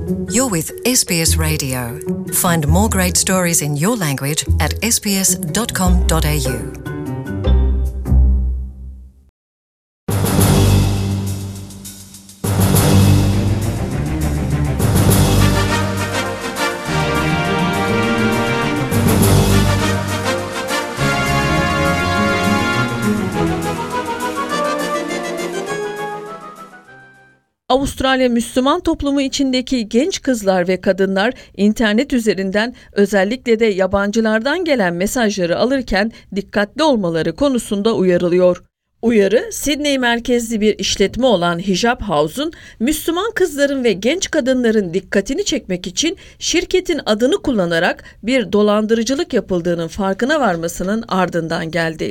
You're with SBS Radio. Find more great stories in your language at sbs.com.au. Avustralya Müslüman toplumu içindeki genç kızlar ve kadınlar internet üzerinden özellikle de yabancılardan gelen mesajları alırken dikkatli olmaları konusunda uyarılıyor. Uyarı, Sydney merkezli bir işletme olan Hijab House'un Müslüman kızların ve genç kadınların dikkatini çekmek için şirketin adını kullanarak bir dolandırıcılık yapıldığının farkına varmasının ardından geldi.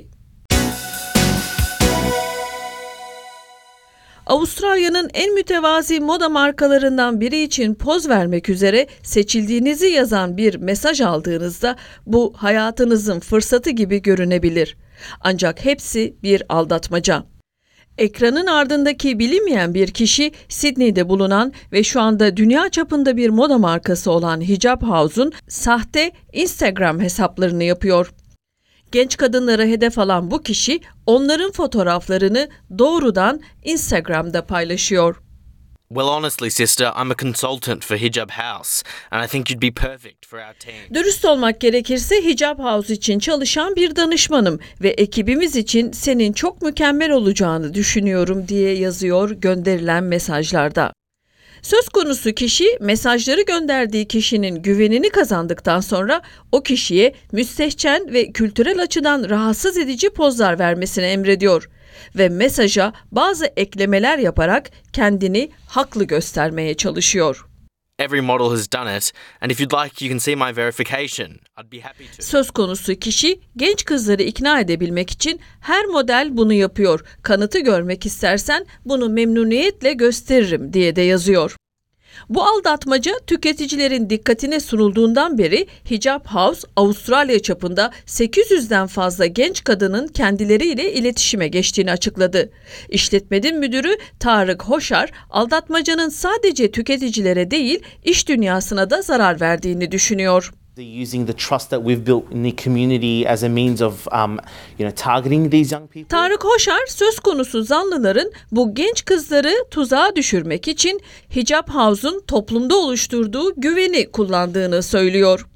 Avustralya'nın en mütevazi moda markalarından biri için poz vermek üzere seçildiğinizi yazan bir mesaj aldığınızda bu hayatınızın fırsatı gibi görünebilir. Ancak hepsi bir aldatmaca. Ekranın ardındaki bilinmeyen bir kişi Sydney'de bulunan ve şu anda dünya çapında bir moda markası olan Hijab House'un sahte Instagram hesaplarını yapıyor. Genç kadınlara hedef alan bu kişi onların fotoğraflarını doğrudan Instagram'da paylaşıyor. Well, honestly, sister, I'm a consultant for Hijab House, and I think you'd be perfect for our team. Dürüst olmak gerekirse Hijab House için çalışan bir danışmanım ve ekibimiz için senin çok mükemmel olacağını düşünüyorum diye yazıyor gönderilen mesajlarda. Söz konusu kişi mesajları gönderdiği kişinin güvenini kazandıktan sonra o kişiye müstehcen ve kültürel açıdan rahatsız edici pozlar vermesini emrediyor ve mesaja bazı eklemeler yaparak kendini haklı göstermeye çalışıyor. Every model has done it, and if you'd like, you can see my verification. I'd be happy to. Söz konusu kişi genç kızları ikna edebilmek için her model bunu yapıyor. Kanıtı görmek istersen bunu memnuniyetle gösteririm diye de yazıyor. Bu aldatmaca tüketicilerin dikkatine sunulduğundan beri Hijab House Avustralya çapında 800'den fazla genç kadının kendileriyle iletişime geçtiğini açıkladı. İşletmenin müdürü Tarık Hoşar, aldatmacanın sadece tüketicilere değil, iş dünyasına da zarar verdiğini düşünüyor. They're using the trust that we've built in the community as a means of, targeting these young people. Tarık Hoşar, söz konusu zanlıların bu genç kızları tuzağa düşürmek için Hijab House'un toplumda oluşturduğu güveni kullandığını söylüyor.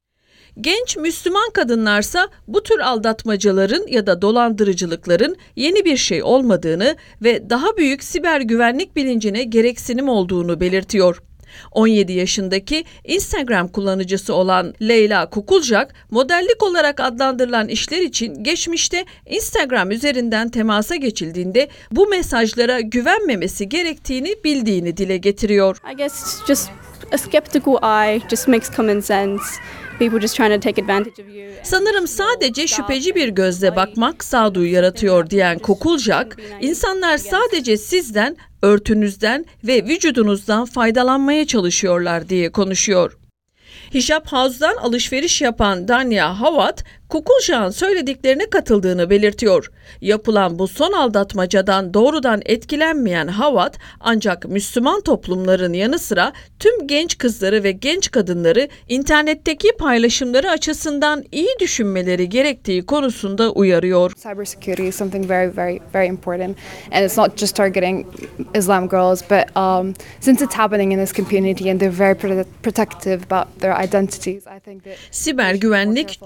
Genç Müslüman kadınlarsa bu tür aldatmacaların ya da dolandırıcılıkların yeni bir şey olmadığını ve daha büyük siber güvenlik bilincine gereksinim olduğunu belirtiyor. 17 yaşındaki Instagram kullanıcısı olan Leyla Kukulcak, modellik olarak adlandırılan işler için geçmişte Instagram üzerinden temasa geçildiğinde bu mesajlara güvenmemesi gerektiğini bildiğini dile getiriyor. I guess just a skeptical eye just makes common sense. People just trying to take advantage of you. Sanırım sadece şüpheci bir gözle bakmak sağduyu yaratıyor diyen Kukulcak, insanlar sadece sizden, örtünüzden ve vücudunuzdan faydalanmaya çalışıyorlar diye konuşuyor. Hijab House'dan alışveriş yapan Danya Havat, Kukulcak'ın söylediklerine katıldığını belirtiyor. Yapılan bu son aldatmacadan doğrudan etkilenmeyen Havat, ancak Müslüman toplumların yanı sıra tüm genç kızları ve genç kadınları internetteki paylaşımları açısından iyi düşünmeleri gerektiği konusunda uyarıyor. Cybersecurity is something very, very, very important, and it's not just targeting Islam girls, but since it's happening in this community and they're very protective about their identities, I think that siber güvenlik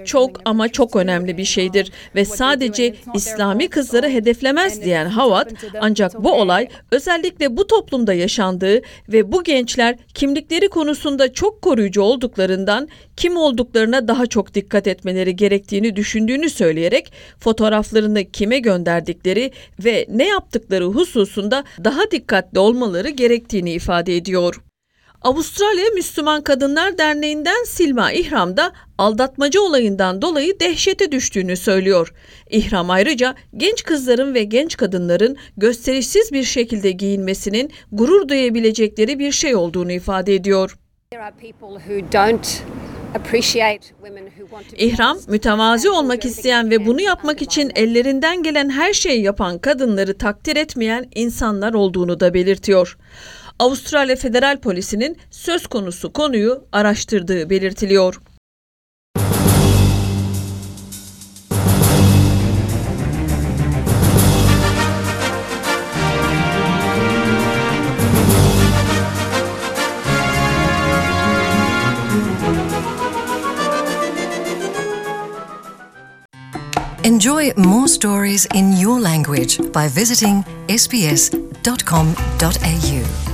çok önemli bir şeydir ve sadece İslami kızları hedeflemez diyen Havat, ancak bu olay özellikle bu toplumda yaşandığı ve bu gençler kimlikleri konusunda çok koruyucu olduklarından kim olduklarına daha çok dikkat etmeleri gerektiğini düşündüğünü söyleyerek fotoğraflarını kime gönderdikleri ve ne yaptıkları hususunda daha dikkatli olmaları gerektiğini ifade ediyor. Avustralya Müslüman Kadınlar Derneği'nden Silma İhram da aldatmaca olayından dolayı dehşete düştüğünü söylüyor. İhram ayrıca genç kızların ve genç kadınların gösterişsiz bir şekilde giyinmesinin gurur duyabilecekleri bir şey olduğunu ifade ediyor. İhram, mütevazi olmak isteyen ve bunu yapmak için ellerinden gelen her şeyi yapan kadınları takdir etmeyen insanlar olduğunu da belirtiyor. Avustralya Federal Polisi'nin söz konusu konuyu araştırdığı belirtiliyor. Enjoy more stories in your language by visiting sbs.com.au.